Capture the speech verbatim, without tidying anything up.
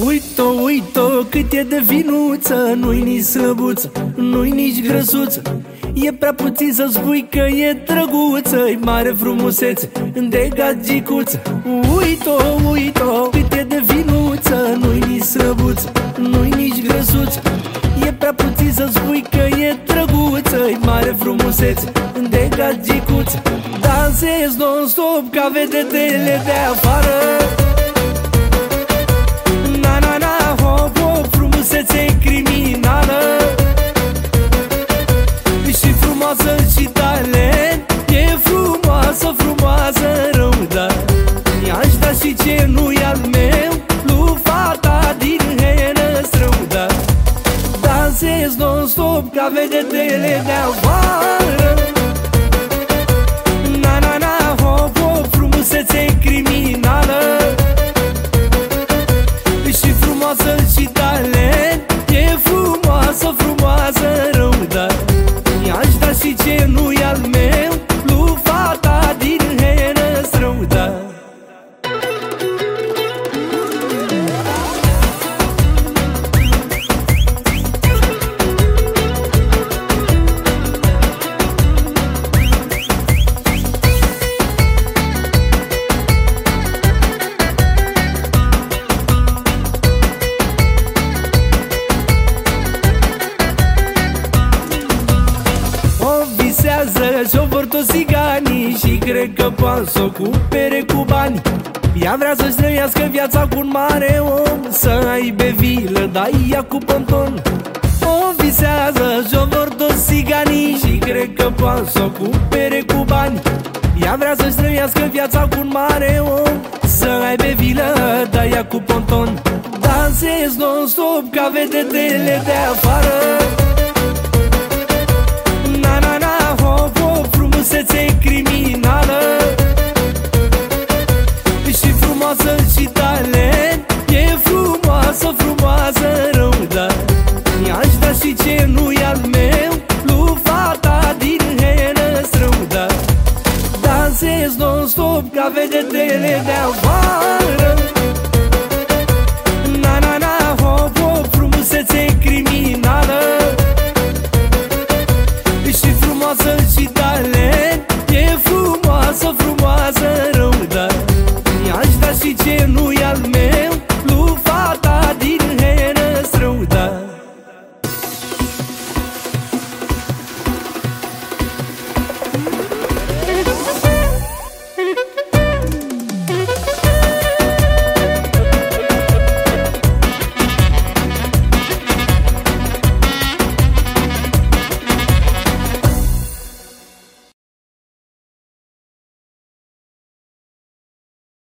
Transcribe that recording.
Uito, uito, cât e de vinuță, nu-i nici slăbuță, nu-i nici grăsuță. E prea puțin să spui că e drăguță, e mare frumusețe de gagicuță. Uito, uito, cât e de vinuță, nu-i nici slăbuță, nu-i nici grăsuță. E prea puțin să spui că e drăguță, e mare frumusețe de gagicuță. Dansez non-stop ca vedetele de afară. Na, na, na, hop, hop, frumusețe criminală. Și frumoasă și talent, e frumoasă, frumoasă rău, da. I-aș da și ce nu-i al meu, lui fata din Herăstrău, da. Dansez non-stop ca vedetele de afară. Na, na, na, hop, hop, frumusețe criminală. Și frumoasă și talent, e frumoasă, frumoasă rău, da. I-aș da și ce nu-i al meu, lui fata din Herăstrău, da. Și-o vor toți țiganii și cred că poate să o cumpere cu bani. Ea vrea să-și trăiască viața cu un mare om, să aibă vilă, dar ea cu ponton. O visează și-o vor toți țiganii și cred că poate să o cumpere cu bani. Ea vrea să-și trăiască viața cu un mare om, să aibă vilă, dar ea cu ponton. Dansez non-stop ca vedetele de afară. Na, na, na, hop, hop, frumusețe criminală.